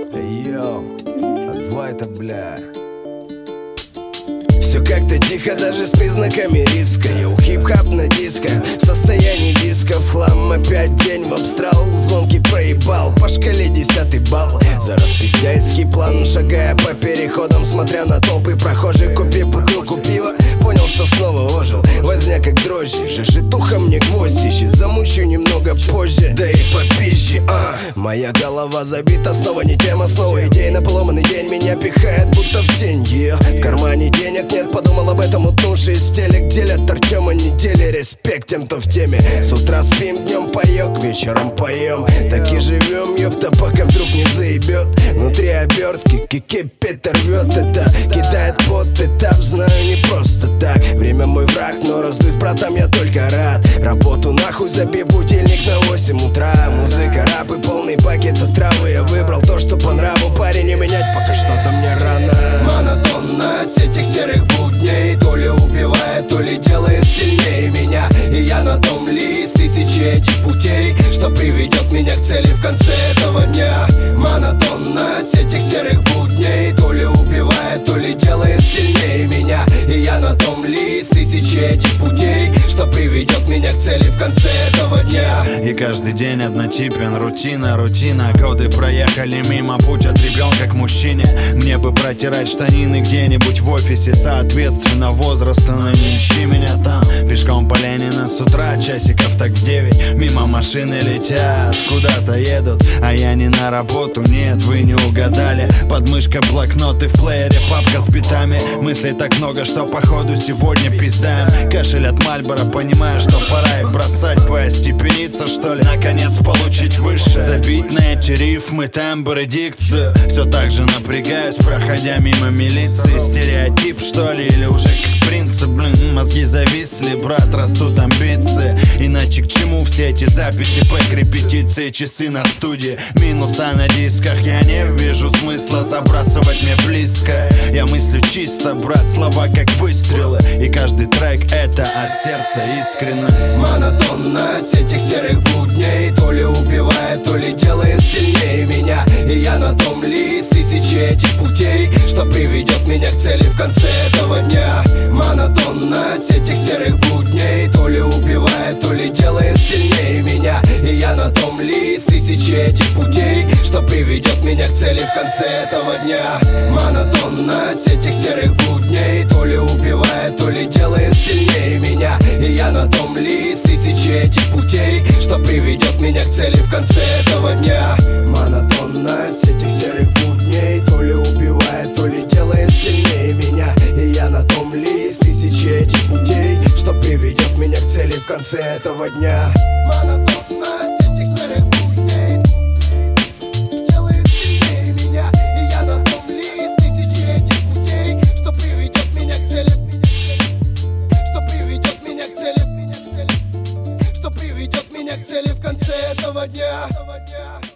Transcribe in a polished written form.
Йоу, а это, бля. Все как-то тихо, даже с признаками риска. Йоу, хип-хап на диско, в состоянии диска. Флам, опять день в абстрал, звонкий проебал. По шкале 10-й балл. За распиздяйский план, шагая по переходам, смотря на толпы прохожих. Купи бутылку пива, понял, что снова ожил. Возня как дрожжи, жижитуха мне гвоздь ищет. Замучу немного позже, да и попизже. Моя голова забита, снова не тема, снова идея на поломанный день. Меня пихает, будто в тень, в кармане денег нет, подумал об этом, утнувшись в телек. Делят Артема недели, респект тем, кто в теме. С утра спим, днем паёк, вечером поем. Так и живем, ёпта, пока вдруг не заебет. Внутри обертки, кипит, рвет это. Кидает под этап, знаю, не просто так. Время мой враг, но раздуй с братом я только рад. Работу нахуй, забей будильник на 8 утра. Музыка, рэп и полный пакет от травы. Я выбрал то, что по нраву, парень, не менять пока что-то мне рано. Монотонность этих серых будней то ли убивает, то ли делает сильнее меня. И я на том ли из тысячи этих путей, что приведет меня к цели в конце этого дня. Монотонность этих серых будней то ли убивает, то ли делает сильнее меня. И я на том ли из тысячи этих путей, что приведет меня к цели в конце этого дня. И каждый день однотипен, рутина. Годы проехали мимо, путь от ребенка к мужчине. Мне бы протирать штанины где-нибудь в офисе, соответственно возрасту, но не ищи меня там. Пешком по Ленина с утра, часиков так в 9. Мимо машины летят, куда-то едут, а я не на работу, нет, вы не угадали. Под мышкой блокноты, в плеере папка с битами. Мыслей так много, что походу сегодня пиздаем. Кашель от Мальбора, понимаю, что пора и бросать. Постепениться, что ли, наконец получить выше. Забить на эти рифмы, тембры, дикцию. Все так же напрягаюсь, проходя мимо милиции. Стереотип, что ли, или уже как принцип? Мозги зависли, брат, растут амбиции. Иначе к чему все эти записи, пэк, репетиции, часы на студии, минуса на дисках? Я не вижу смысла забрасывать мне близко. Я мыслю чисто, брат, слова как выстрелы. И каждый трек это от сердца искренность. Монотонность этих серых будней то ли убивает, то ли делает сильнее меня. И я на том ли из тысячи этих путей, что приведет меня к цели в конце этого дня. Монотонность этих серых будней то ли убивает, то ли делает сильнее меня. И я на том ли из тысячи этих путей, что приведет меня к цели в конце этого дня. Монотонность этих серых будней то ли убивает, то ли делает сильнее меня. И я на том ли из тысячи этих путей, что приведет меня к цели в конце этого дня. Монотонность этих серых будней то ли убивает, то ли делает сильнее меня. И я на том ли из тысячи этих путей, что приведет меня к цели в конце этого дня. Монотонность этих серых будней делает сильнее меня. И я на том ли из тысячи этих путей, что приведет меня к цели, что приведет меня к цели, что приведет меня к цели в конце этого дня.